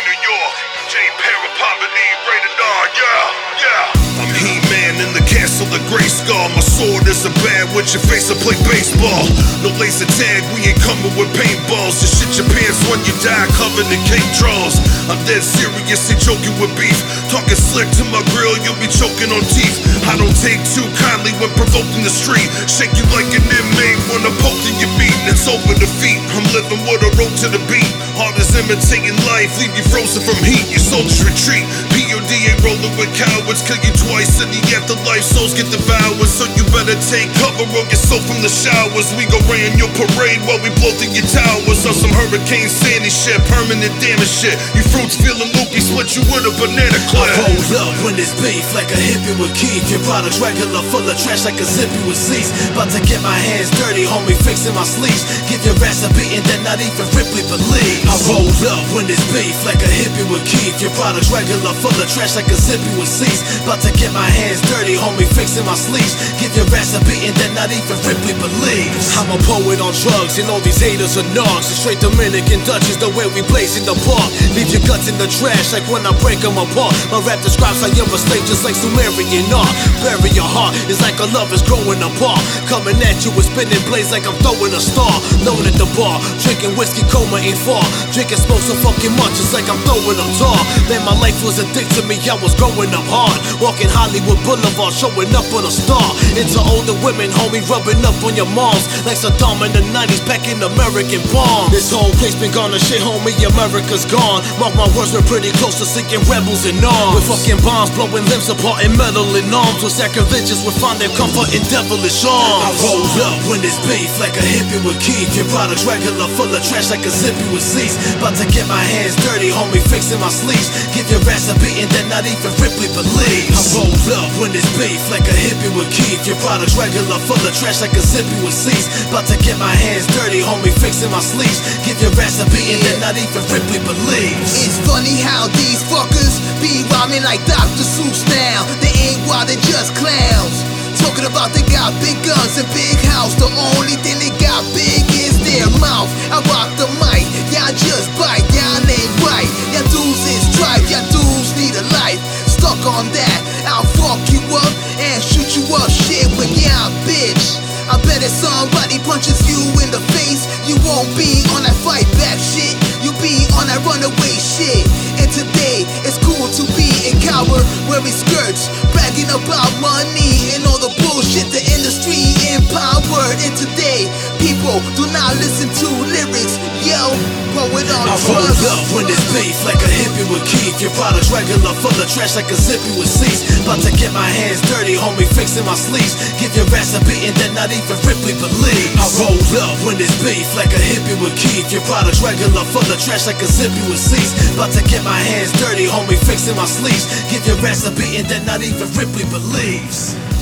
New York. J. Parapopity, rated R, yeah. I'm He-Man in the castle of Grayskull. My sword is a bad with your face, I play baseball. No laser tag, we ain't coming with paintballs. You shit your pants when you die, covered in cake draws. I'm dead seriously joking with beef. Talking slick to my grill, you'll be choking on teeth. I don't take too kindly when provoked in the street. Shake you like an inmate when I'm poking your beat, and it's over the feet. I'm living with a rope to the beat. Heart is imitating life, leave you frozen from heat. Your soldiers retreat. POD ain't rolling with cowards. Kill you twice in the afterlife, souls get devoured. So you better take cover or get soaked from the showers. We gon' rain your parade while we blow through your towers. On some Hurricane Sandy shit, permanent damage shit. You fruits feeling loopy, split you with a banana clip. I roll up when it's beef like a hippie with Keith. Your products regular, full of trash like a zippy with seats. About to get my hands dirty, homie, fixing my sleeves. Give your ass a beating that not even Ripley believes. I roll up when it's beef like a hippie with Keith. Your products regular, full of trash like a zippy with seats. About to get my hands dirty, homie, fixing my sleeves. Give your ass a beating that not even Ripley believes. I'm a poet on drugs and all these haters are narcs. The straight Dominican Dutch is the way we blaze in the park. Leave your guts in the trash like when I break them apart. My rap describes how you're a slave just like Sumerian art. Bury your heart, it's like a love is growing apart. Coming at you with spinning blades like I'm throwing a star. Known at the bar, drinking whiskey, coma ain't far. Drinking smoke so fucking much, it's like I'm throwing them tar. Man, my life was a dick to me, I was growing up hard. Walking Hollywood Boulevard, showing up on a star. Into older women, homie, rubbing up on your moms. Like Saddam in the 90s, back in American bombs. This whole place been gone to shit, homie, America's gone. Mark my words, we're pretty close to sinking rebels in arms. With fucking bombs, blowing limbs apart and metal in arms. With sacrilegious, we find their comfort in devilish arms. I roll up when it's beef like a hippie with Keith. Your products regular, full of trash like a zippy with seats. About to get my hands dirty, homie, fixing my sleeves. Give your ass a beating that not even Ripley believes. I roll up when it's beef like a hippie with Keith. Your products regular, full of trash like a zippy with seats. About to get my hands dirty, homie, fixing my sleeves. Give your ass a beating that not even Ripley believes. It's funny how these fuckers be rhyming like Dr. Seuss now. They ain't wild, they just clowns. Talking about they got big guns and big house. The only thing they got big is their mouth. I rock the mic, y'all just bite, y'all ain't right. Y'all dudes is tripe, y'all dudes need a life. Stuck on that, I'll fuck you up and shoot you up shit when y'all bitch. I bet if somebody punches you in the face, you won't be on that fight back shit. You be on that runaway shit. And today, it's cool to be a coward wearing skirts, bragging about money and all the bullshit the industry empowered. And today, people do not listen to lyrics. Yo, poet on I roll up when it's beef like a hippie with Keith. Your products regular, full of trash like a zippy with seats. About to get my hands dirty, homie, fixing my sleeves. Give your ass a beating that not even Ripley believes. I roll up when it's beef like a hippie with Keith. Your products regular, full of trash like a zippy with seats. About to get my hands dirty, homie, fixing my sleeves. Give your ass a beating that not even Ripley believes.